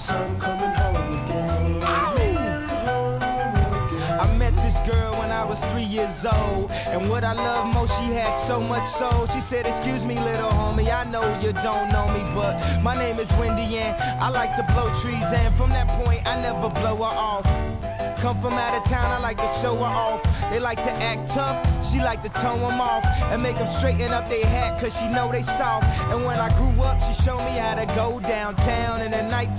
I'm coming home again. I met this girl when I was 3 years old, and what I love most, she had so much soul. She said, excuse me, little homie, I know you don't know me, but my name is Wendy and I like to blow trees, and from that point I never blow her off. Come from out of town, I like to show her off. They like to act tough, she like to tone them off and make them straighten up their hat, cause she know they soft. And when I grew up, she showed me how to go downtown in the night